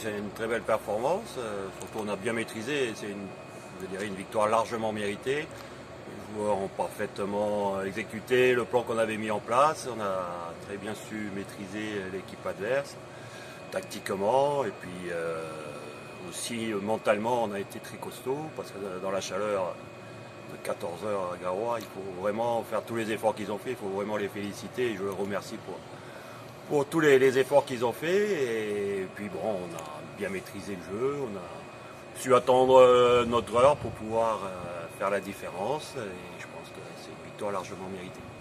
c'est une très belle performance. Surtout on a bien maîtrisé. C'est une victoire largement méritée. Les joueurs ont parfaitement exécuté le plan qu'on avait mis en place. On a très bien su maîtriser l'équipe adverse, tactiquement, et puis aussi mentalement on a été très costaud, parce que dans la chaleur de 14 heures à Garoua, il faut vraiment faire tous les efforts qu'ils ont fait, il faut vraiment les féliciter, et je les remercie pour tous les efforts qu'ils ont fait. Et puis bon, on a bien maîtrisé le jeu, on a su attendre notre heure pour pouvoir faire la différence, et je pense que c'est une victoire largement méritée.